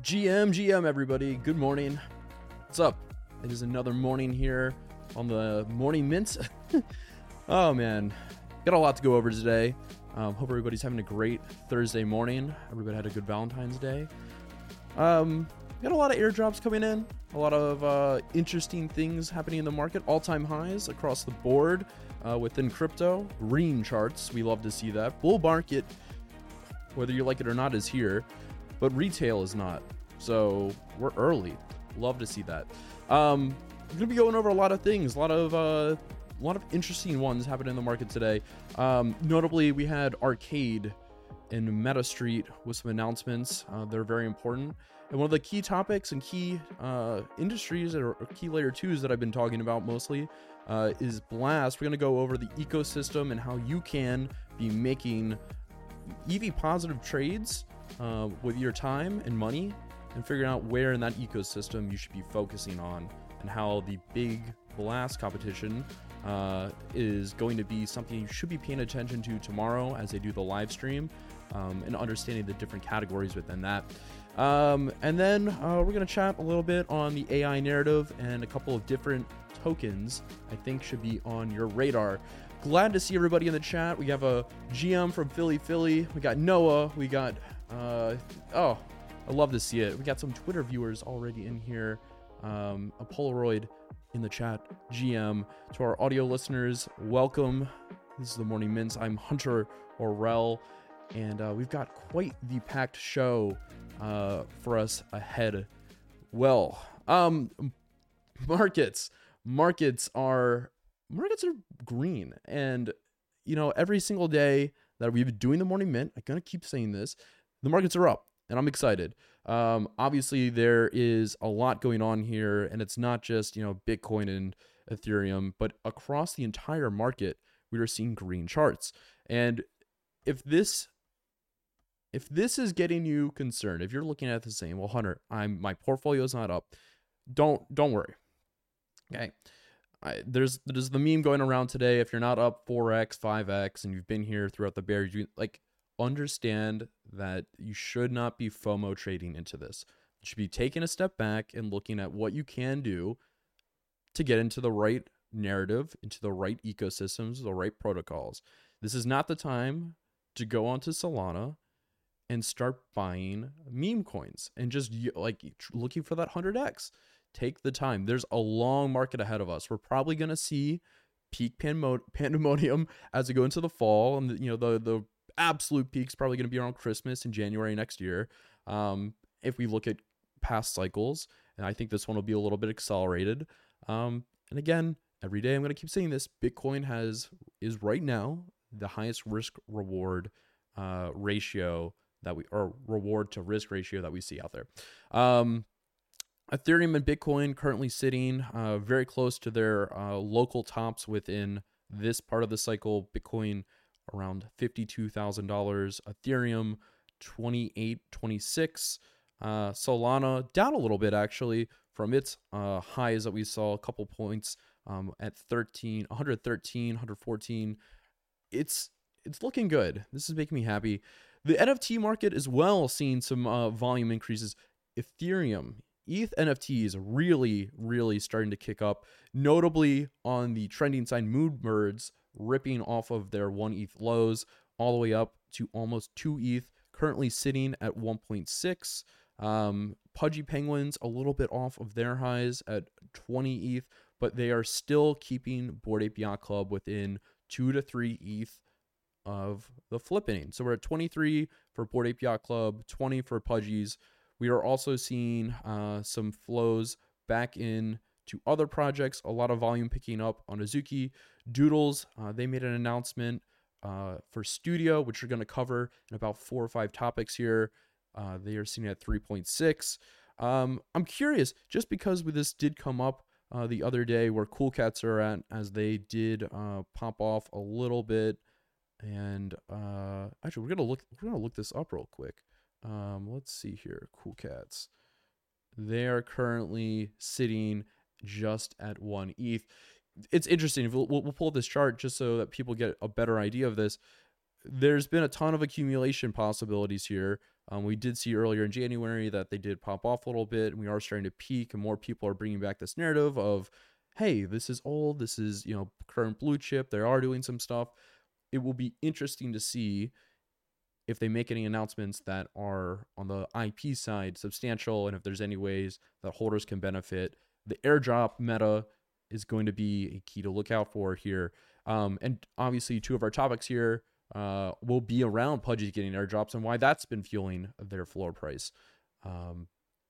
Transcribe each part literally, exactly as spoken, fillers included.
G M, G M, everybody. Good morning. What's up? It is another morning here on the Morning Mint. Oh, man. Got a lot to go over today. Um, hope everybody's having a great Thursday morning. Everybody had a good Valentine's Day. Um, got a lot of airdrops coming in. A lot of uh, interesting things happening in the market. All-time highs across the board uh, within crypto. Green charts. We love to see that. Bull market, whether you like it or not, is here. But retail is not. So we're early. Love to see that. Um, we're gonna be going over a lot of things, a lot of uh, a lot of interesting ones happening in the market today. Um, notably, we had Arcade and MetaStreet with some announcements. Uh, they're very important. And one of the key topics and key uh, industries or key layer twos that I've been talking about mostly uh, is Blast. We're gonna go over the ecosystem and how you can be making E V positive trades uh, with your time and money, and figuring out where in that ecosystem you should be focusing on, and how the big Blast competition uh, is going to be something you should be paying attention to tomorrow as they do the live stream, um, and understanding the different categories within that. Um, and then uh, we're going to chat a little bit on the A I narrative and a couple of different tokens I think should be on your radar. Glad to see everybody in the chat. We have a G M from Philly, Philly. We got Noah. We got, uh, oh, I love to see it. We got some Twitter viewers already in here. Um, a Polaroid in the chat. G M. To our audio listeners, welcome. This is the Morning Mints. I'm Hunter Orrell, and uh, we've got quite the packed show uh, for us ahead. Well, um, markets. Markets are markets are green, and you know, every single day that we've been doing the Morning Mint, I'm gonna keep saying this. The markets are up. And I'm excited. Um, obviously, there is a lot going on here, and it's not just, you know, Bitcoin and Ethereum, but across the entire market, we are seeing green charts. And if this, if this is getting you concerned, if you're looking at the same, well, Hunter, I'm my portfolio is not up. Don't don't worry. Okay. I, there's there's the meme going around today. If you're not up four x, five x, and you've been here throughout the bear, you like. Understand that you should not be FOMO trading into this. You should be taking a step back and looking at what you can do to get into the right narrative, into the right ecosystems, the right protocols. This is not the time to go onto Solana and start buying meme coins and just like looking for that one hundred x. Take the time. There's a long market ahead of us. We're probably going to see peak pandemonium as we go into the fall, and the, you know the the absolute peak's probably going to be around Christmas in January next year. Um, if we look at past cycles, and I think this one will be a little bit accelerated. Um, and again, every day I'm going to keep saying this: Bitcoin has is right now the highest risk reward uh, ratio that we or reward to risk ratio that we see out there. Um, Ethereum and Bitcoin currently sitting uh, very close to their uh, local tops within this part of the cycle. Bitcoin around fifty-two thousand dollars, Ethereum twenty-eight, twenty-six, uh, Solana down a little bit actually from its uh, highs that we saw, a couple points um, at thirteen, one thirteen, one fourteen. It's it's looking good. This is making me happy. The N F T market as well seeing some uh, volume increases. Ethereum, E T H N F Ts really, really starting to kick up, notably on the trending side, Moonbirds ripping off of their one E T H lows all the way up to almost two E T H, currently sitting at one point six. Um, Pudgy Penguins a little bit off of their highs at twenty E T H, but they are still keeping Bored Ape Yacht Club within two to three E T H of the flipping. So we're at twenty-three for Bored Ape Yacht Club, twenty for Pudgies. We are also seeing uh, some flows back in to other projects, a lot of volume picking up on Azuki. Doodles, uh, they made an announcement uh, for Studio, which we're going to cover in about four or five topics here. Uh, they are sitting at three point six. Um, I'm curious, just because this did come up uh, the other day where Cool Cats are at, as they did uh, pop off a little bit. And uh, actually, we're gonna look. We're gonna look this up real quick. Um, let's see here. Cool Cats. They are currently sitting just at one E T H. It's interesting. We'll, we'll pull up this chart just so that people get a better idea of this. There's been a ton of accumulation possibilities here. Um, we did see earlier in January that they did pop off a little bit, and we are starting to peak, and more people are bringing back this narrative of, hey, this is old, this is, you know, current blue chip, they are doing some stuff. It will be interesting to see if they make any announcements that are on the I P side substantial, and if there's any ways that holders can benefit. The airdrop meta is going to be a key to look out for here. Um, and obviously two of our topics here uh, will be around Pudgy getting airdrops and why that's been fueling their floor price. Um,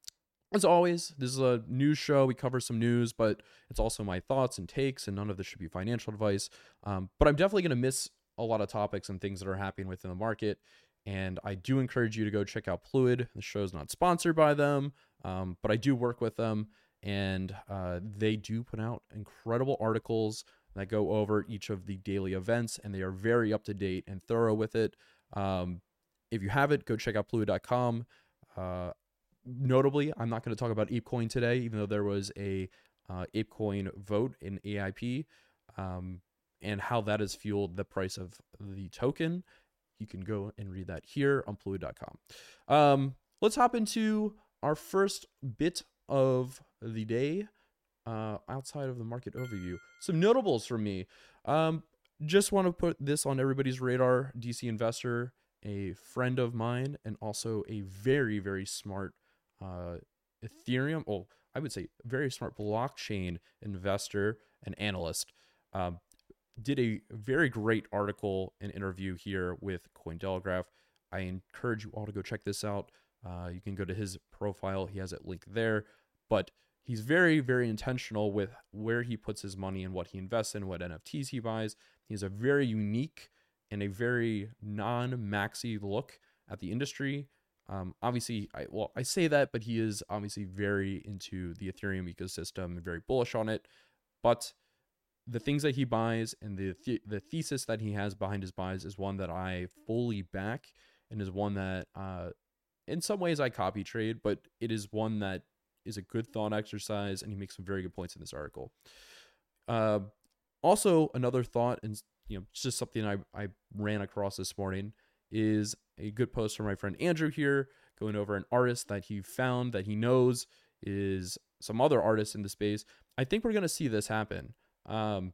as always, this is a news show. We cover some news, but it's also my thoughts and takes, and none of this should be financial advice. Um, but I'm definitely going to miss a lot of topics and things that are happening within the market. And I do encourage you to go check out Pluid. The show is not sponsored by them, um, but I do work with them, and uh, they do put out incredible articles that go over each of the daily events, and they are very up to date and thorough with it. Um, if you have it, go check out Pluid dot com. Uh, notably, I'm not going to talk about ApeCoin today, even though there was a uh, ApeCoin vote in A I P, um, and how that has fueled the price of the token. You can go and read that here on Pluid dot com. Um, let's hop into our first bit of the day uh, outside of the market overview. Some notables from me. Um, just want to put this on everybody's radar. D C Investor, a friend of mine, and also a very, very smart uh, Ethereum, oh, I would say very smart blockchain investor and analyst. Um, did a very great article and interview here with Cointelegraph. I encourage you all to go check this out. Uh, you can go to his profile. He has it linked there. But he's very, very intentional with where he puts his money and what he invests in, what N F Ts he buys. He has a very unique and a very non-maxi look at the industry. Um, obviously, I, well, I say that, but he is obviously very into the Ethereum ecosystem and very bullish on it. But the things that he buys and the th- the thesis that he has behind his buys is one that I fully back, and is one that uh, in some ways I copy trade, but it is one that is a good thought exercise, and he makes some very good points in this article. Uh, also, another thought, and you know, just something I, I ran across this morning, is a good post from my friend Andrew here, going over an artist that he found that he knows is some other artists in the space. I think we're going to see this happen. Um,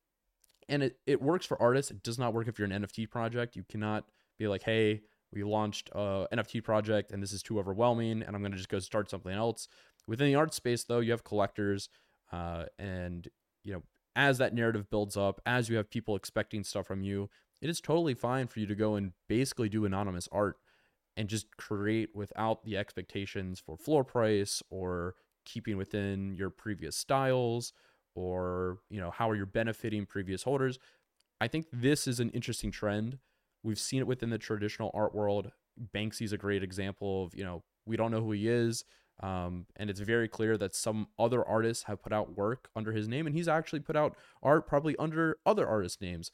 and it, it works for artists. It does not work if you're an N F T project. You cannot be like, hey, we launched a N F T project and this is too overwhelming and I'm going to just go start something else. Within the art space, though, you have collectors, uh, and, you know, as that narrative builds up, as you have people expecting stuff from you, it is totally fine for you to go and basically do anonymous art and just create without the expectations for floor price or keeping within your previous styles, or, you know, how are you benefiting previous holders. I think this is an interesting trend. We've seen it within the traditional art world. Banksy's a great example of, you know, we don't know who he is. Um, and it's very clear that some other artists have put out work under his name, and he's actually put out art probably under other artists' names.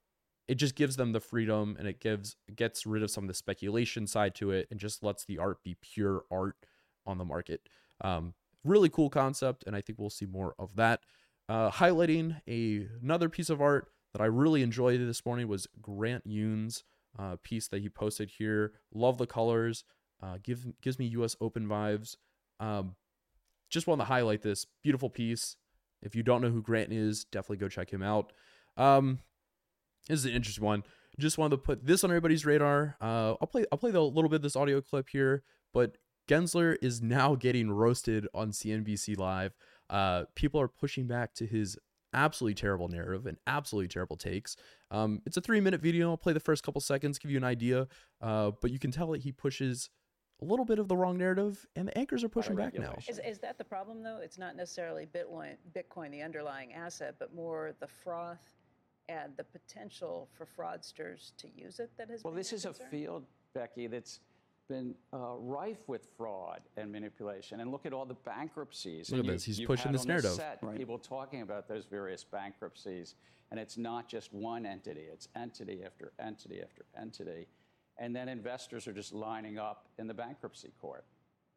It just gives them the freedom, and it gives gets rid of some of the speculation side to it, and just lets the art be pure art on the market. Um, really cool concept, and I think we'll see more of that. Uh, highlighting a, another piece of art that I really enjoyed this morning was Grant Yoon's uh, piece that he posted here. Love the colors. Uh, give, gives me U S Open vibes. Um, just want to highlight this beautiful piece. If you don't know who Grant is, definitely go check him out. Um, this is an interesting one. Just wanted to put this on everybody's radar. Uh, I'll play I'll play the little bit of this audio clip here, but Gensler is now getting roasted on C N B C Live. Uh, people are pushing back to his absolutely terrible narrative and absolutely terrible takes. Um, it's a three minute video. I'll play the first couple seconds, give you an idea. Uh, but you can tell that he pushes a little bit of the wrong narrative, and the anchors are pushing back now. Is, is that the problem, though? It's not necessarily Bitcoin, Bitcoin, the underlying asset, but more the froth and the potential for fraudsters to use it that has well, been this is a concern? field, Becky, that's been uh, rife with fraud and manipulation. And look at all the bankruptcies. Look at and this. He's you've pushing had this on narrative. Set, right. People talking about those various bankruptcies. And it's not just one entity. It's entity after entity after entity. And then investors are just lining up in the bankruptcy court.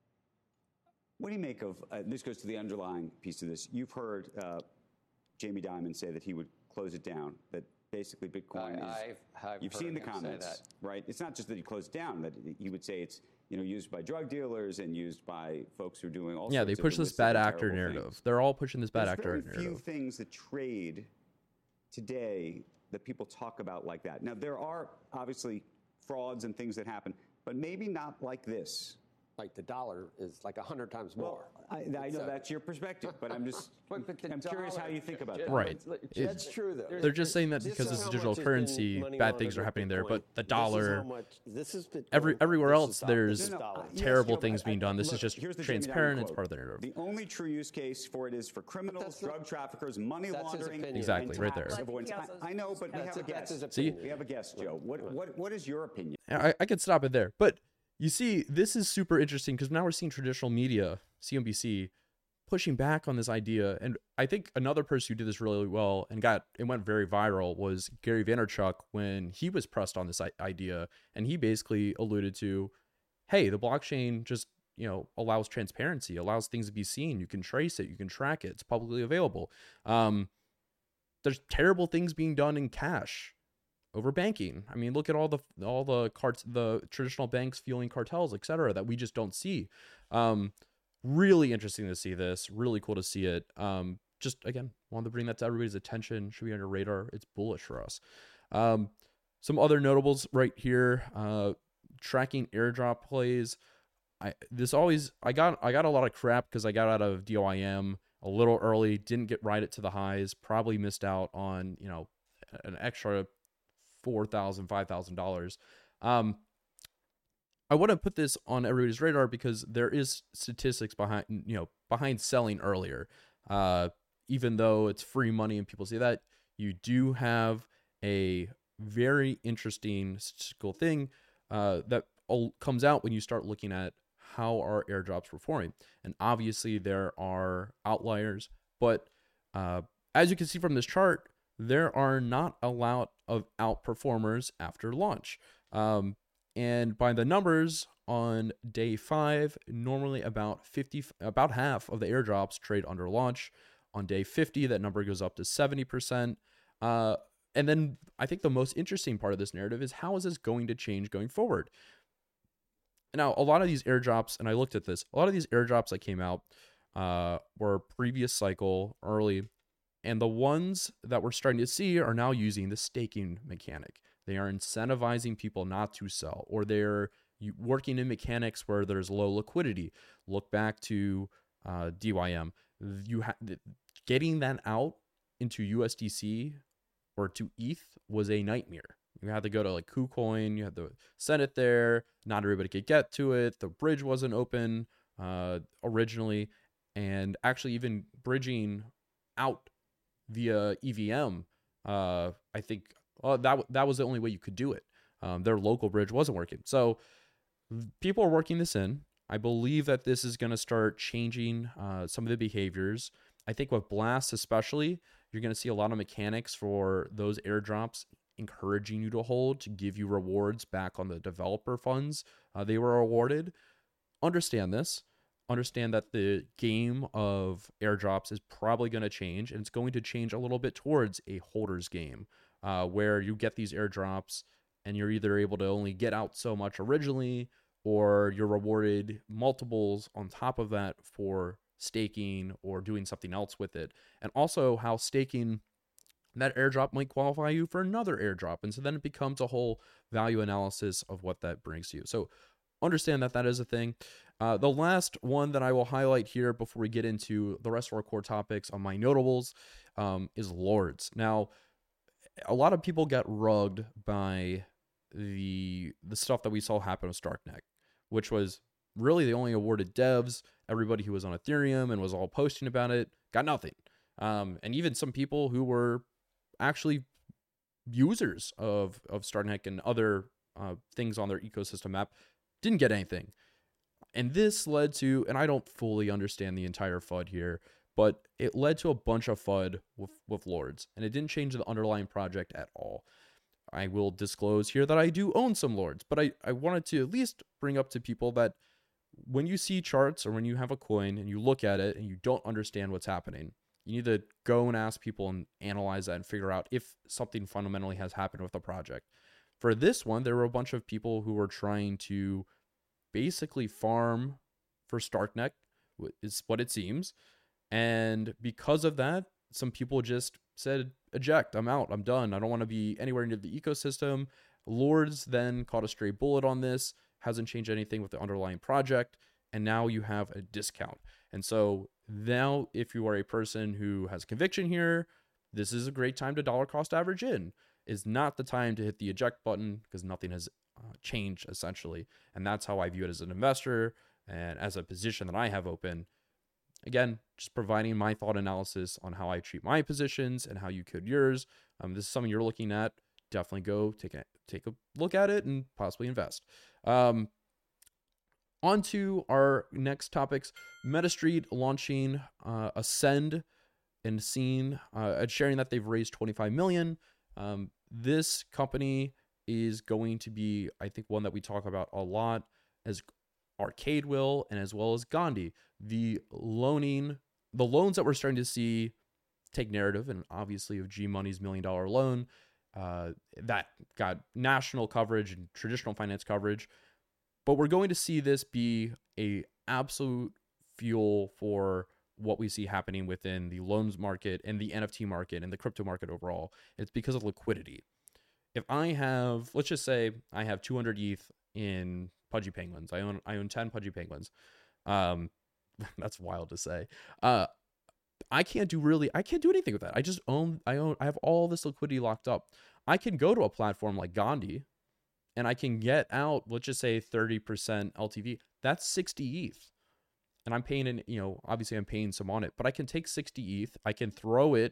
What do you make of, uh, this goes to the underlying piece of this. You've heard uh, Jamie Dimon say that he would close it down, that basically Bitcoin I, is, I've, I've you've heard seen the him say comments, that. right? It's not just that he closed it down, that he would say it's you know, used by drug dealers and used by folks who are doing all Yeah, sorts they of push this illicit bad and actor terrible narrative. things. They're all pushing this bad There's actor very few narrative. things that trade today that people talk about like that. Now, there are obviously frauds and things that happen, but maybe not like this. Like the dollar is like a hundred times more. Well, I, I know that's your perspective, but I'm just, But- but the I'm curious how dollar- you think about Yeah, that. Right. That's, It- that's true, though. They're just saying that This because is this is how digital much has been currency, money bad things laundered are happening with there. Bitcoin. But the This is dollar, how much- this is Bitcoin. every everywhere This else, is dollar. there's This is No, no, dollar. I- yes, terrible Joe, things I- being I- done. This is look, just here's the Jamie Dimon transparent. It's quote. part of the narrative. The only true use case for it is for criminals, that's not- drug traffickers, money That's his laundering, opinion. Exactly, and right tax there. avoidance. But I think he I, I know, but we That's have a a- that's his guest. See? opinion. We have a guest, Joe. What, what, what is your opinion? I, I could stop it there. But you see, this is super interesting because now we're seeing traditional media, C N B C, pushing back on this idea. And I think another person who did this really well and got it went very viral was Gary Vaynerchuk when he was pressed on this i- idea. And he basically alluded to, hey, the blockchain just, you know, allows transparency, allows things to be seen. You can trace it, you can track it, it's publicly available. Um, there's terrible things being done in cash over banking. I mean, look at all the all the carts, the traditional banks fueling cartels, et cetera, that we just don't see. Um, really interesting to see this. Really cool to see it. Um, just again, wanted to bring that to everybody's attention. Should be on your radar. It's bullish for us. Um, some other notables right here. Uh, tracking airdrop plays. I this always I got I got a lot of crap because I got out of D O I M a little early. Didn't get right it to the highs. Probably missed out on you know an extra four thousand dollars, five thousand dollars. Um, I want to put this on everybody's radar because there is statistics behind, you know, behind selling earlier. Uh, even though it's free money and people say that, you do have a very interesting statistical thing uh, that all comes out when you start looking at how our airdrops performing. And obviously there are outliers, but uh, as you can see from this chart, there are not a lot of outperformers after launch. Um, and by the numbers on day five, normally about fifty, about half of the airdrops trade under launch. On day fifty, that number goes up to seventy percent. Uh, and then I think the most interesting part of this narrative is how is this going to change going forward? Now, a lot of these airdrops, and I looked at this, a lot of these airdrops that came out uh, were previous cycle early. And the ones that we're starting to see are now using the staking mechanic. They are incentivizing people not to sell, or they're working in mechanics where there's low liquidity. Look back to uh, D Y M. You ha- getting that out into U S D C or to E T H was a nightmare. You had to go to like KuCoin. You had to send it there. Not everybody could get to it. The bridge wasn't open uh, originally, and actually even bridging out via E V M, uh, I think uh, that that was the only way you could do it. Um, their local bridge wasn't working. So people are working this in. I believe that this is going to start changing uh, some of the behaviors. I think with Blast especially, you're going to see a lot of mechanics for those airdrops encouraging you to hold, to give you rewards back on the developer funds uh, they were awarded. Understand this. Understand that the game of airdrops is probably going to change, and it's going to change a little bit towards a holder's game uh, where you get these airdrops and you're either able to only get out so much originally, or you're rewarded multiples on top of that for staking or doing something else with it. And also how staking, that airdrop might qualify you for another airdrop. And so then it becomes a whole value analysis of what that brings you. So understand that that is a thing. Uh, the last one that I will highlight here before we get into the rest of our core topics on my notables um, is Lords. Now, a lot of people got rugged by the the stuff that we saw happen with StarkNet, which was really they only awarded devs. Everybody who was on Ethereum and was all posting about it got nothing. Um, and even some people who were actually users of, of StarkNet and other uh, things on their ecosystem map didn't get anything. And this led to, and I don't fully understand the entire F U D here, but it led to a bunch of F U D with, with Lords, and it didn't change the underlying project at all. I will disclose here that I do own some Lords, but I, I wanted to at least bring up to people that when you see charts or when you have a coin and you look at it and you don't understand what's happening, you need to go and ask people and analyze that and figure out if something fundamentally has happened with the project. For this one, there were a bunch of people who were trying to basically farm for Starknet, is what it seems. And because of that, some people just said, eject, I'm out, I'm done. I don't want to be anywhere near the ecosystem. Lords then caught a stray bullet on this, hasn't changed anything with the underlying project. And now you have a discount. And so now if you are a person who has conviction here, this is a great time to dollar cost average in. Is not the time to hit the eject button because nothing has uh, changed essentially. And that's how I view it as an investor and as a position that I have open. Again, just providing my thought analysis on how I treat my positions and how you could yours. Um, this is something you're looking at. Definitely go take a take a look at it and possibly invest. Um, on to our next topics. MetaStreet launching uh, Ascend and seeing uh, sharing that they've raised twenty-five million dollars. Um, this company is going to be, I think, one that we talk about a lot, as Arcade will, and as well as Gandhi. The loaning, the loans that we're starting to see take narrative, and obviously of G Money's million dollar loan, uh, that got national coverage and traditional finance coverage. But we're going to see this be a absolute fuel for what we see happening within the loans market and the N F T market and the crypto market overall. It's because of liquidity. If I have, let's just say I have two hundred E T H in Pudgy Penguins. I own I own ten Pudgy Penguins. Um, that's wild to say. Uh, I can't do really, I can't do anything with that. I just own, I own, I have all this liquidity locked up. I can go to a platform like Gandhi and I can get out, let's just say thirty percent L T V. That's sixty E T H. And I'm paying, in, you know, obviously I'm paying some on it, but I can take sixty E T H. I can throw it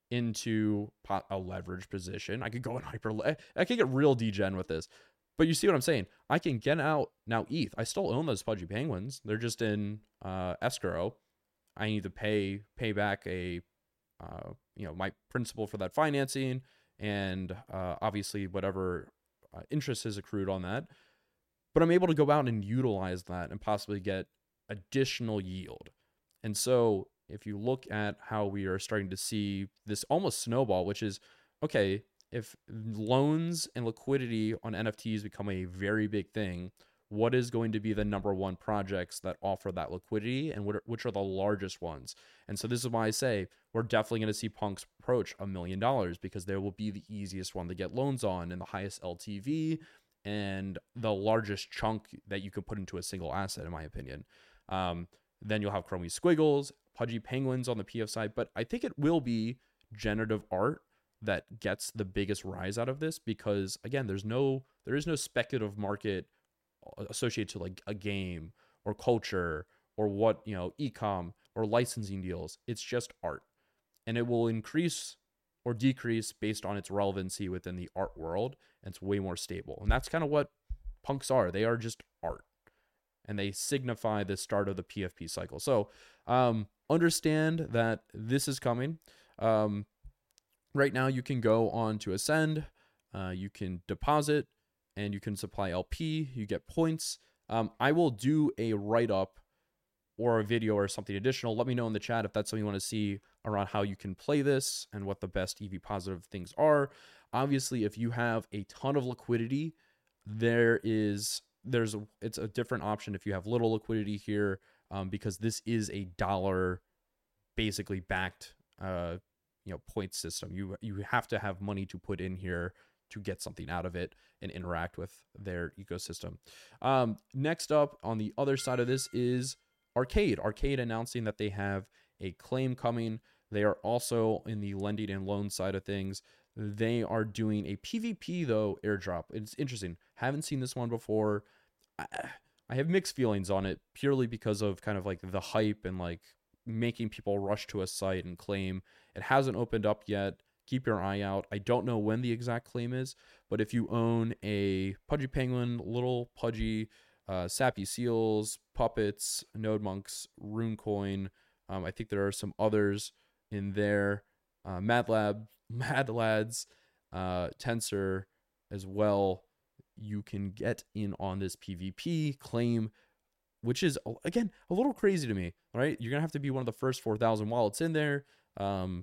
into a leverage position. I could go in hyper, I could get real degen with this. But you see what I'm saying? I can get out now E T H. I still own those Pudgy Penguins. They're just in uh, escrow. I need to pay pay back a, uh, you know, my principal for that financing, and uh, obviously whatever uh, interest is accrued on that. But I'm able to go out and utilize that and possibly get additional yield. And so if you look at how we are starting to see this almost snowball, which is, okay, if loans and liquidity on N F Ts become a very big thing, what is going to be the number one projects that offer that liquidity, and what are, which are the largest ones? And so this is why I say we're definitely going to see Punks approach a million dollars, because they will be the easiest one to get loans on and the highest L T V and the largest chunk that you could put into a single asset, in my opinion. Um, then you'll have Chromie Squiggles, Pudgy Penguins on the P F side, but I think it will be generative art that gets the biggest rise out of this, because again, there's no, there is no speculative market associated to like a game or culture or what, you know, e-com or licensing deals. It's just art, and it will increase or decrease based on its relevancy within the art world. And it's way more stable. And that's kind of what Punks are. They are just art, and they signify the start of the P F P cycle. So um, understand that this is coming. Um, right now you can go on to Ascend, uh, you can deposit, and you can supply L P, you get points. Um, I will do a write-up or a video or something additional. Let me know in the chat if that's something you want to see around how you can play this and what the best E V positive things are. Obviously, if you have a ton of liquidity, there is, there's a, it's a different option if you have little liquidity here, um, because this is a dollar basically backed, uh, you know, point system. You, you have to have money to put in here to get something out of it and interact with their ecosystem. Um, next up on the other side of this is Arcade. Arcade announcing that they have a claim coming. They are also in the lending and loan side of things. They are doing a PvP though airdrop. It's interesting. Haven't seen this one before. I, I have mixed feelings on it, purely because of kind of like the hype and like making people rush to a site and claim. It hasn't opened up yet. Keep your eye out. I don't know when the exact claim is, but if you own a Pudgy Penguin, Little Pudgy, uh, Sappy Seals, Puppets, Node Monks, RuneCoin, um, I think there are some others in there, uh, Mad Lab, Mad Lads, uh, Tensor as well. You can get in on this PvP claim, which is, again, a little crazy to me, right? You're going to have to be one of the first four thousand wallets in there. Um,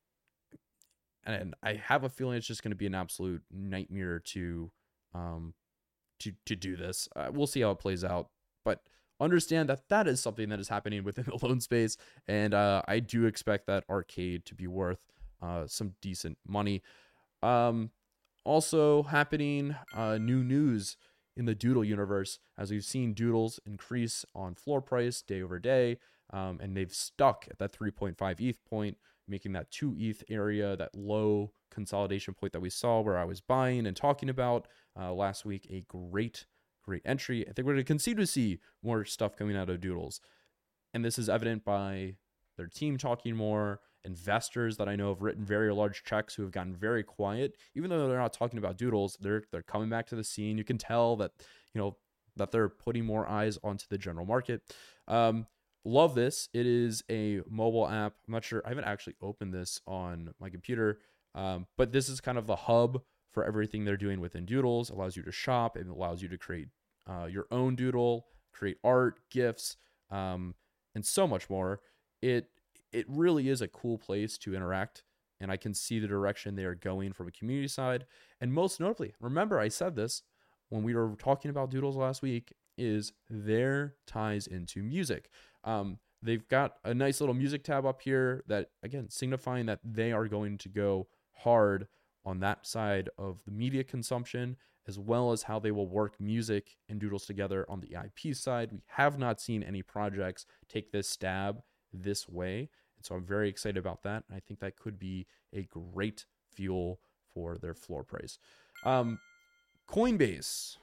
And I have a feeling it's just going to be an absolute nightmare to, um, to to do this. Uh, we'll see how it plays out. but understand that that is something that is happening within the loan space. And uh, I do expect that Arcade to be worth uh, some decent money. Um, also happening, uh, new news in the Doodle universe, as we've seen Doodles increase on floor price day over day, um, and they've stuck at that three point five E T H point, making that two E T H area, that low consolidation point that we saw where I was buying and talking about uh, last week, a great, great entry. I think we're going to continue to see more stuff coming out of Doodles. And this is evident by their team talking more, investors that I know have written very large checks who have gotten very quiet. Even though they're not talking about Doodles, they're they're coming back to the scene. You can tell that, you know, that they're putting more eyes onto the general market. Um, love this. It is a mobile app. I'm not sure. I haven't actually opened this on my computer, um, but this is kind of the hub for everything they're doing within Doodles. It allows you to shop. It allows you to create uh, your own doodle, create art, GIFs, um, and so much more. It It really is a cool place to interact, and I can see the direction they are going from a community side. And most notably, remember I said this when we were talking about Doodles last week, is their ties into music. Um, they've got a nice little music tab up here that, again, signifying that they are going to go hard on that side of the media consumption, as well as how they will work music and Doodles together on the I P side. We have not seen any projects take this stab this way. So I'm very excited about that. I think that could be a great fuel for their floor price. Um, Coinbase,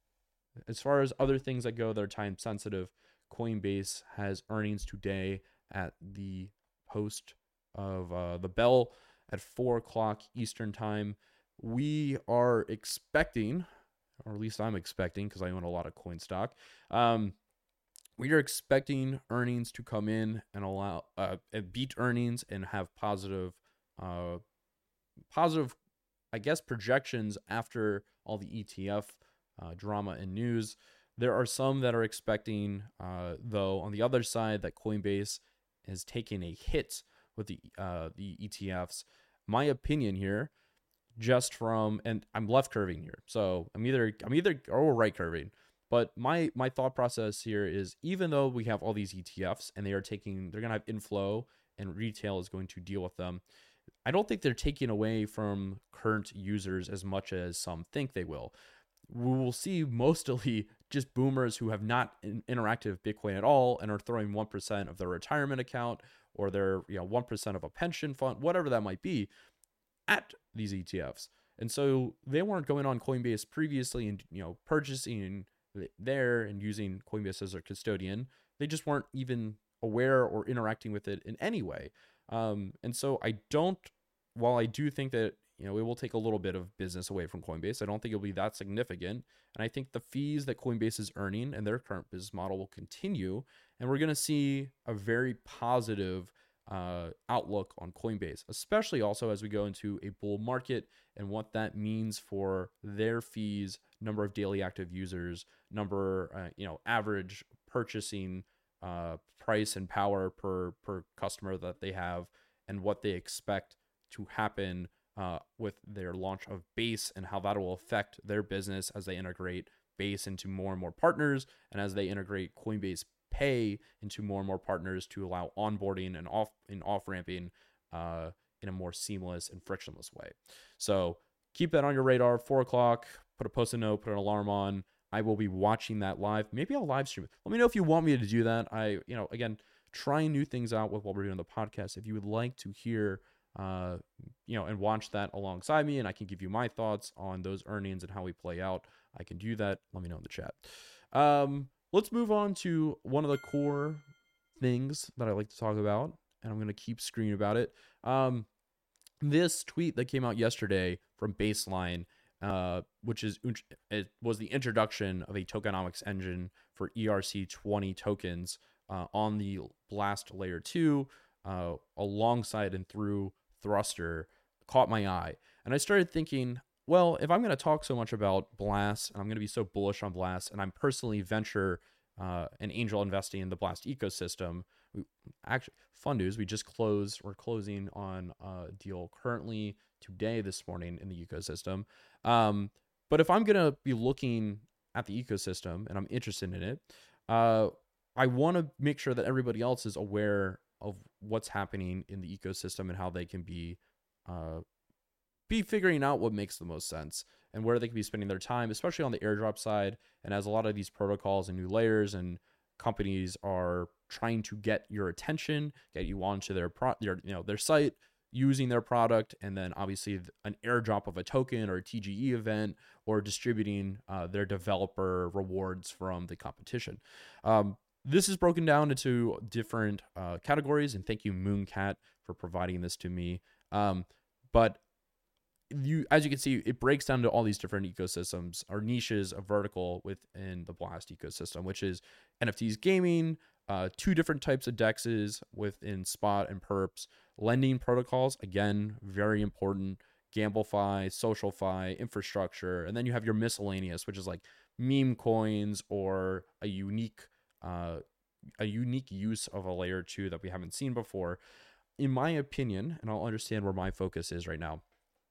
as far as other things that go that are time sensitive, Coinbase has earnings today at the post of uh, the bell at four o'clock Eastern time. We are expecting, or at least I'm expecting, because I own a lot of coin stock, um, we are expecting earnings to come in and allow uh, and beat earnings and have positive, uh, positive, I guess, projections after all the E T F uh, drama and news. There are some that are expecting, uh, though, on the other side, that Coinbase is taking a hit with the uh, the E T Fs. My opinion here, just from, and I'm left curving here, so I'm either I'm either or right curving. But my my thought process here is, even though we have all these E T Fs and they are taking, they're going to have inflow and retail is going to deal with them, I don't think they're taking away from current users as much as some think they will. We will see mostly just boomers who have not in, interacted with Bitcoin at all and are throwing one percent of their retirement account or their, you know, one percent of a pension fund, whatever that might be, at these E T Fs. And so they weren't going on Coinbase previously and, you know, purchasing there and using Coinbase as their custodian. They just weren't even aware or interacting with it in any way. Um, and so I don't, while I do think that, you know, it will take a little bit of business away from Coinbase, I don't think it'll be that significant. And I think the fees that Coinbase is earning and their current business model will continue. And we're going to see a very positive uh, outlook on Coinbase, especially also as we go into a bull market and what that means for their fees, number of daily active users, number, uh, you know, average purchasing uh, price and power per per customer that they have, and what they expect to happen uh, with their launch of Base and how that will affect their business as they integrate Base into more and more partners, and as they integrate Coinbase Pay into more and more partners to allow onboarding and off and off ramping uh, in a more seamless and frictionless way. So keep that on your radar. Four o'clock. Put a post-it note. Put an alarm on. I will be watching that live. Maybe I'll live stream it. Let me know if you want me to do that. I, you know, again, trying new things out with what we're doing on the podcast. If you would like to hear, uh, you know, and watch that alongside me, and I can give you my thoughts on those earnings and how we play out, I can do that. Let me know in the chat. Um, let's move on to one of the core things that I like to talk about, and I'm going to keep screaming about it. Um, this tweet that came out yesterday from Baseline, uh, which is it was the introduction of a tokenomics engine for E R C twenty tokens uh, on the Blast Layer two, uh, alongside and through Thruster, caught my eye. And I started thinking, well, if I'm going to talk so much about Blast, and I'm going to be so bullish on Blast, and I'm personally venture uh, and angel investing in the Blast ecosystem, we, actually, fun news, we just closed, we're closing on a deal currently today, this morning in the ecosystem. Um, but if I'm going to be looking at the ecosystem and I'm interested in it, uh, I want to make sure that everybody else is aware of what's happening in the ecosystem and how they can be uh, be figuring out what makes the most sense and where they can be spending their time, especially on the airdrop side. And as a lot of these protocols and new layers and companies are trying to get your attention, get you onto their pro, their you know their site, using their product, and then obviously an airdrop of a token or a T G E event, or distributing uh, their developer rewards from the competition. Um, this is broken down into different uh, categories, and thank you Mooncat for providing this to me. Um, but you, as you can see, it breaks down to all these different ecosystems or niches of vertical within the Blast ecosystem, which is N F Ts, gaming, uh, two different types of dexes within spot and perps, lending protocols, again, very important, GambleFi, SocialFi, infrastructure, and then you have your miscellaneous, which is like meme coins or a unique, uh, a unique use of a layer two that we haven't seen before. In my opinion, and I'll understand where my focus is right now,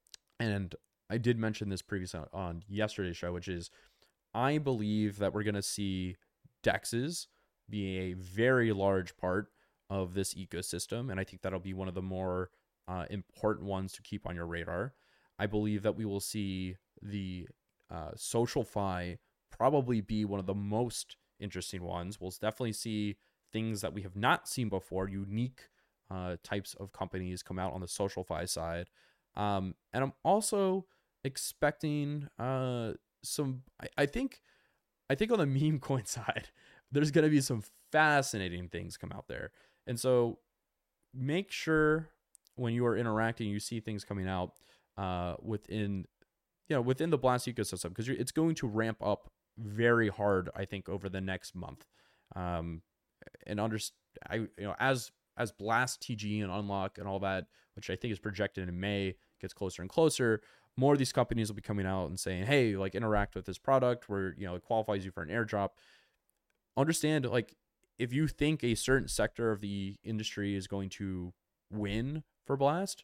and I did mention this previously on yesterday's show, which is I believe that we're going to see dexes be a very large part of this ecosystem, and I think that'll be one of the more uh, important ones to keep on your radar. I believe that we will see the uh, SocialFi probably be one of the most interesting ones. We'll definitely see things that we have not seen before, unique uh, types of companies come out on the SocialFi side. Um, and I'm also expecting uh, some, I, I think, I think on the meme coin side, there's going to be some fascinating things come out there. And so make sure when you are interacting, you see things coming out uh, within, you know, within the Blast ecosystem, because it's going to ramp up very hard, I think, over the next month. Um, and under, I, you know, as, as Blast T G and Unlock and all that, which I think is projected in May, gets closer and closer, more of these companies will be coming out and saying, hey, like interact with this product where, you know, it qualifies you for an airdrop. Understand, like, if you think a certain sector of the industry is going to win for Blast,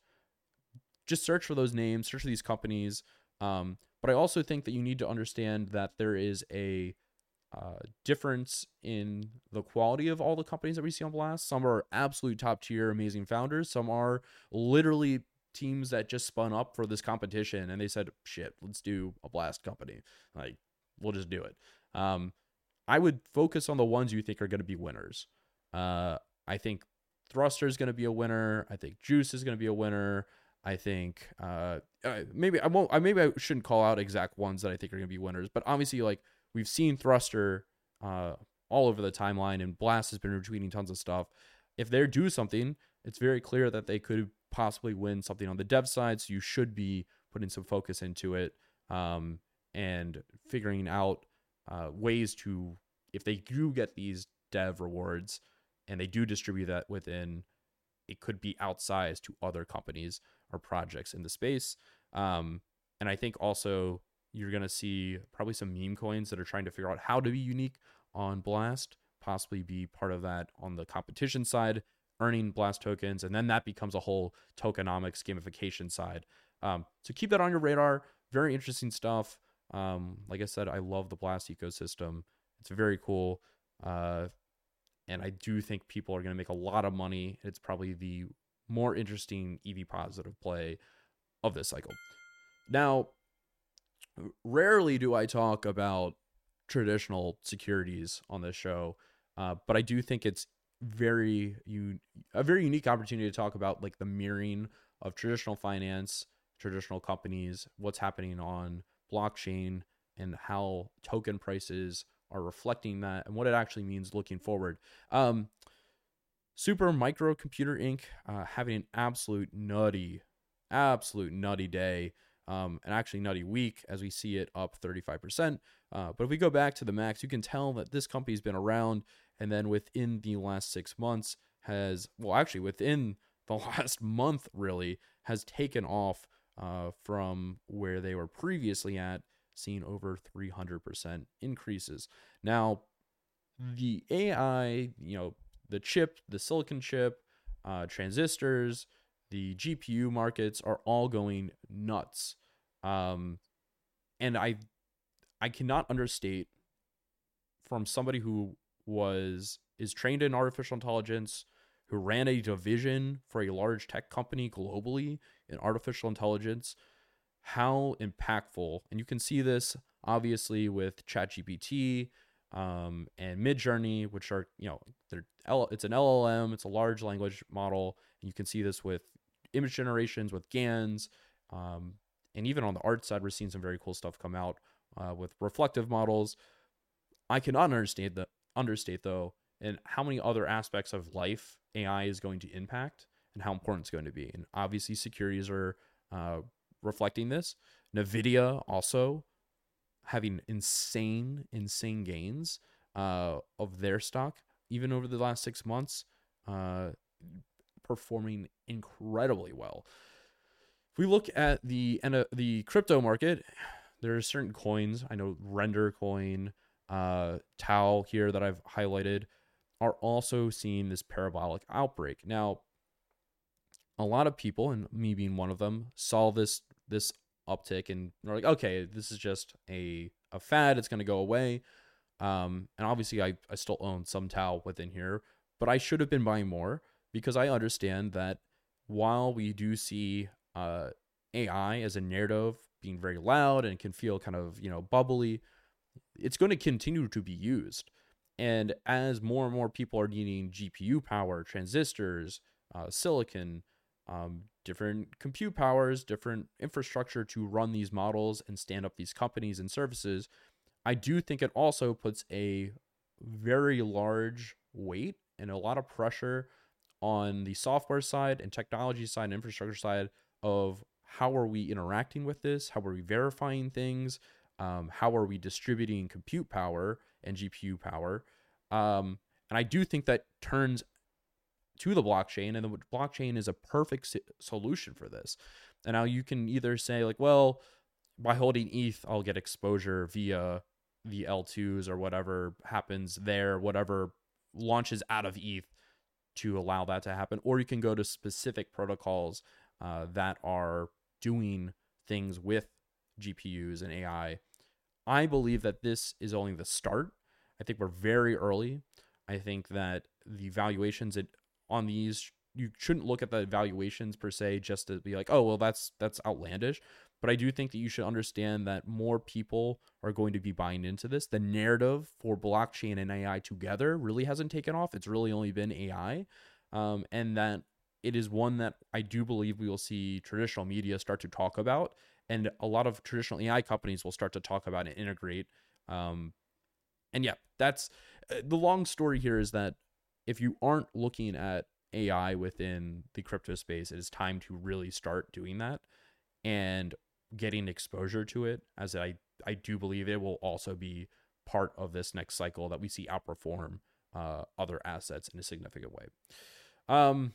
just search for those names, search for these companies. Um, but I also think that you need to understand that there is a uh, difference in the quality of all the companies that we see on Blast. Some are absolute top tier, amazing founders. Some are literally teams that just spun up for this competition and they said, shit, let's do a Blast company. Like, we'll just do it. Um, I would focus on the ones you think are going to be winners. Uh, I think Thruster is going to be a winner. I think Juice is going to be a winner. I think uh, maybe I won't. I maybe I shouldn't call out exact ones that I think are going to be winners. But obviously, like, we've seen Thruster uh, all over the timeline, and Blast has been retweeting tons of stuff. If they do something, it's very clear that they could possibly win something on the dev side. So you should be putting some focus into it um, and figuring out uh, ways to, if they do get these dev rewards and they do distribute that within, it could be outsized to other companies or projects in the space. Um, and I think also you're going to see probably some meme coins that are trying to figure out how to be unique on Blast, possibly be part of that on the competition side, earning Blast tokens, and then that becomes a whole tokenomics gamification side. Um, so keep that on your radar. Very interesting stuff. Um, like I said, I love the Blast ecosystem. It's very cool. Uh, and I do think people are going to make a lot of money. It's probably the more interesting E V positive play of this cycle. Now, rarely do I talk about traditional securities on this show, uh, but I do think it's very un- a very unique opportunity to talk about like the mirroring of traditional finance, traditional companies, what's happening on blockchain, and how token prices are reflecting that and what it actually means looking forward. Um, Super Micro Computer Incorporated uh, having an absolute nutty, absolute nutty day, um, and actually nutty week as we see it up thirty-five percent. Uh, but if we go back to the max, you can tell that this company's been around, and then within the last six months has, well, actually within the last month really has taken off uh, from where they were previously at, seeing over three hundred percent increases. Now, the A I, you know, the chip, the silicon chip, uh, transistors, the G P U markets are all going nuts. Um, and I, I cannot understate from somebody who was is trained in artificial intelligence, who ran a division for a large tech company globally in artificial intelligence, how impactful, and you can see this obviously with ChatGPT um, and Midjourney, which are, you know, they're L, it's an L L M, it's a large language model, and you can see this with image generations, with GANs, um, and even on the art side, we're seeing some very cool stuff come out uh, with reflective models. I cannot understate the understate though, and how many other aspects of life A I is going to impact and how important it's going to be. And obviously, securities are uh, reflecting this. NVIDIA also having insane, insane gains uh, of their stock, even over the last six months, uh, performing incredibly well. If we look at the and the crypto market, there are certain coins. I know Render Coin, uh, Tau here that I've highlighted, are also seeing this parabolic outbreak. Now, a lot of people, and me being one of them, saw this this uptick and they're like, okay, this is just a, a fad. It's going to go away. Um, and obviously, I, I still own some Tau within here, but I should have been buying more because I understand that while we do see uh, A I as a narrative being very loud and can feel kind of, you know, bubbly, it's going to continue to be used. And as more and more people are needing G P U power, transistors, uh, silicon, um, different compute powers, different infrastructure to run these models and stand up these companies and services, I do think it also puts a very large weight and a lot of pressure on the software side and technology side and infrastructure side of how are we interacting with this? How are we verifying things? Um, how are we distributing compute power and G P U power? Um, and I do think that turns to the blockchain, and the blockchain is a perfect si- solution for this. And now you can either say like, well, by holding E T H, I'll get exposure via the L twos or whatever happens there, whatever launches out of E T H to allow that to happen. Or you can go to specific protocols uh, that are doing things with G P Us and A I. I believe that this is only the start. I think we're very early. I think that the valuations on these, you shouldn't look at the valuations per se just to be like, oh, well, that's that's outlandish. But I do think that you should understand that more people are going to be buying into this. The narrative for blockchain and A I together really hasn't taken off. It's really only been A I. Um, and that it is one that I do believe we will see traditional media start to talk about. And a lot of traditional A I companies will start to talk about and integrate. Um, and yeah, that's uh, the long story here is that if you aren't looking at A I within the crypto space, it is time to really start doing that and getting exposure to it, as I, I do believe it will also be part of this next cycle that we see outperform uh, other assets in a significant way. Um,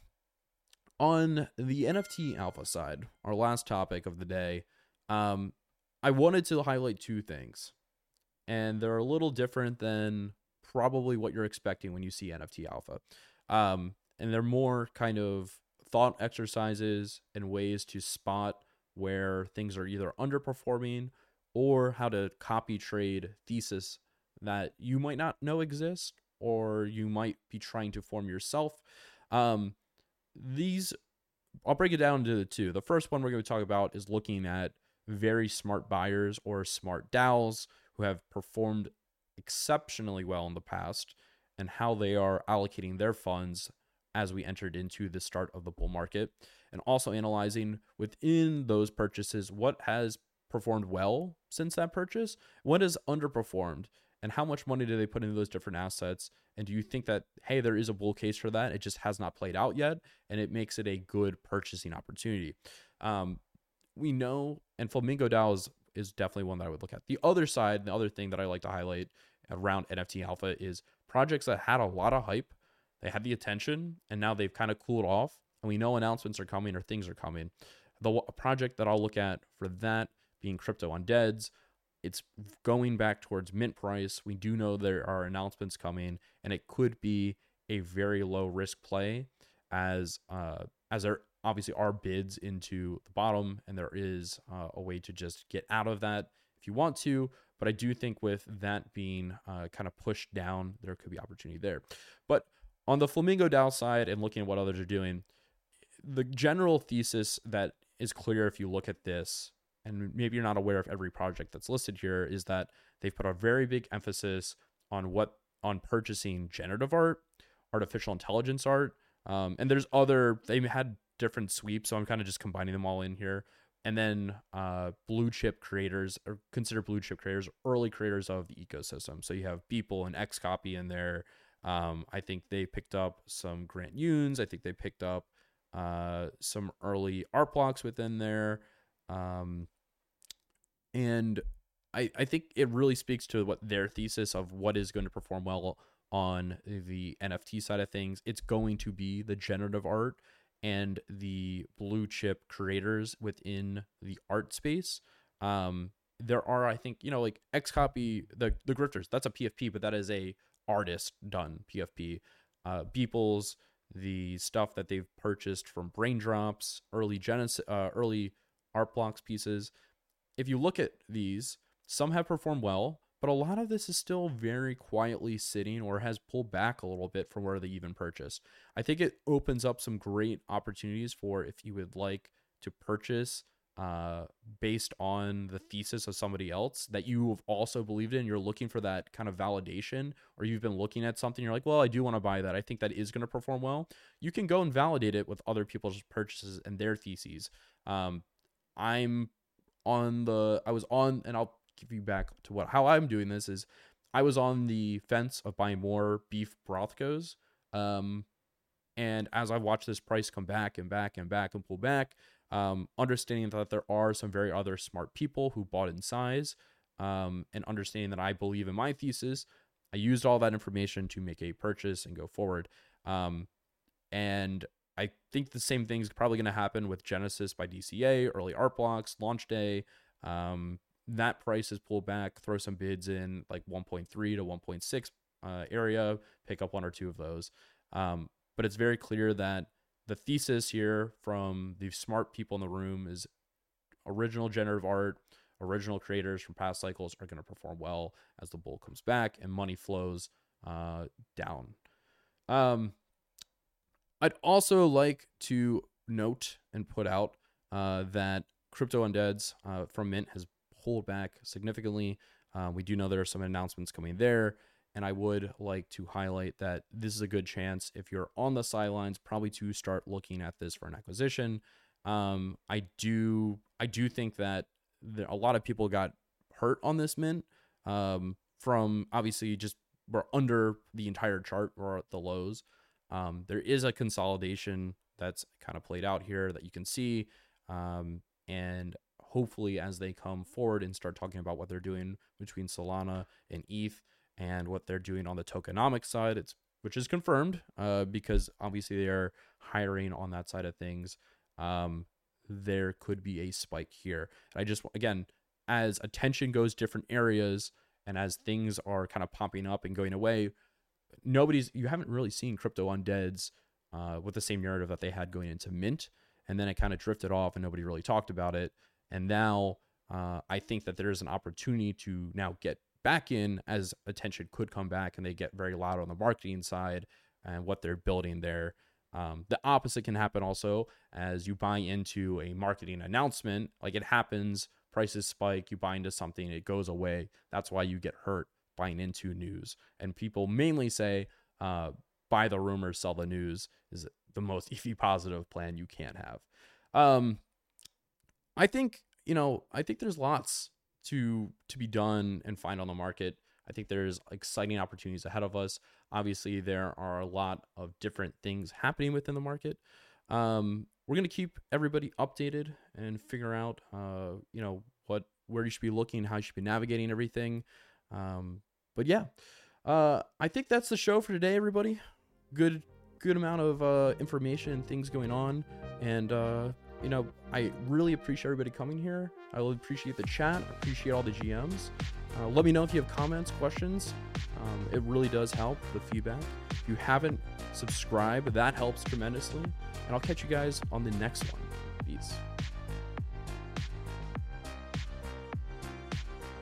on the N F T alpha side, our last topic of the day, um, I wanted to highlight two things, and they're a little different than probably what you're expecting when you see N F T alpha. Um, and they're more kind of thought exercises and ways to spot where things are either underperforming or how to copy trade thesis that you might not know exist or you might be trying to form yourself. Um, these, I'll break it down into the two. The first one we're going to talk about is looking at very smart buyers or smart DAOs who have performed exceptionally well in the past and how they are allocating their funds as we entered into the start of the bull market, and also analyzing within those purchases what has performed well since that purchase, what has underperformed, and how much money do they put into those different assets, and do you think that, hey, there is a bull case for that, it just has not played out yet, and it makes it a good purchasing opportunity. Um, we know, and Flamingo DAO is, is definitely one that I would look at. The other side, the other thing that I like to highlight around N F T alpha is projects that had a lot of hype, they had the attention, and now they've kind of cooled off, and we know announcements are coming or things are coming. The project that I'll look at for that being Crypto Undeads, it's going back towards mint price. We do know there are announcements coming, and it could be a very low risk play as uh, as there obviously are bids into the bottom, and there is uh, a way to just get out of that. if you want to. But I do think with that being uh, kind of pushed down, there could be opportunity there. But on the Flamingo DAO side and looking at what others are doing, the general thesis that is clear if you look at this, and maybe you're not aware of every project that's listed here, is that they've put a very big emphasis on what on purchasing generative art, artificial intelligence art, um, and there's other, they had different sweeps, so I'm kind of just combining them all in here. And then uh, blue chip creators, or consider blue chip creators, early creators of the ecosystem. So you have Beeple and Xcopy in there. Um, I think they picked up some Grant Yunes. I think they picked up uh, some early art blocks within there. Um, and I, I think it really speaks to what their thesis of what is going to perform well on the N F T side of things. It's going to be the generative art and the blue chip creators within the art space. Um, there are, I think, you know, like Xcopy, the the Grifters, that's a P F P, but that is a artist done P F P. Uh, Beeples, the stuff that they've purchased from Braindrops, early Genesis, uh, early art blocks pieces. If you look at these, some have performed well, but a lot of this is still very quietly sitting or has pulled back a little bit from where they even purchased. I think it opens up some great opportunities for if you would like to purchase uh, based on the thesis of somebody else that you have also believed in. You're looking for that kind of validation, or you've been looking at something. You're like, well, I do want to buy that. I think that is going to perform well. You can go and validate it with other people's purchases and their theses. Um, I'm on the, I was on, and I'll give you back to what how I'm doing this is I was on the fence of buying more beef Brothos, um and as I watched this price come back and back and back and pull back, um understanding that there are some very other smart people who bought in size, um and understanding that I believe in my thesis, I used all that information to make a purchase and go forward. Um and I think the same thing's probably going to happen with Genesis by D C A, early art blocks, launch day. um That price is pulled back, throw some bids in like one point three to one point six uh, area, pick up one or two of those. Um, but it's very clear that the thesis here from the smart people in the room is original generative art, original creators from past cycles are going to perform well as the bull comes back and money flows uh, down. Um, I'd also like to note and put out uh, that Crypto Undeads uh, from Mint has pulled back significantly. Uh, we do know there are some announcements coming there, and I would like to highlight that this is a good chance if you're on the sidelines, probably to start looking at this for an acquisition. Um, I do, I do think that there, a lot of people got hurt on this mint um, from obviously just we're under the entire chart or at the lows. Um, there is a consolidation that's kind of played out here that you can see, um, and hopefully as they come forward and start talking about what they're doing between Solana and E T H and what they're doing on the tokenomics side, it's which is confirmed uh, because obviously they're hiring on that side of things. Um, there could be a spike here. And I just, again, as attention goes different areas and as things are kind of popping up and going away, nobody's, you haven't really seen Crypto Undeads uh, with the same narrative that they had going into Mint. And then it kind of drifted off and nobody really talked about it. And now uh, I think that there is an opportunity to now get back in as attention could come back and they get very loud on the marketing side and what they're building there. Um, the opposite can happen also as you buy into a marketing announcement. Like it happens, prices spike, you buy into something, it goes away. That's why you get hurt buying into news. And people mainly say uh, buy the rumors, sell the news is the most E T H positive plan you can have. Um, I think, you know, I think there's lots to to be done and find on the market. I think there's exciting opportunities ahead of us. Obviously, there are a lot of different things happening within the market. Um, we're going to keep everybody updated and figure out, uh, you know, what where you should be looking, how you should be navigating everything. Um, but yeah, uh, I think that's the show for today, everybody. Good, good amount of uh, information and things going on, and uh, you know, I really appreciate everybody coming here. I really appreciate the chat. Appreciate all the G Ms. Uh, let me know if you have comments, questions. Um, it really does help with feedback. If you haven't subscribed, that helps tremendously. And I'll catch you guys on the next one. Peace.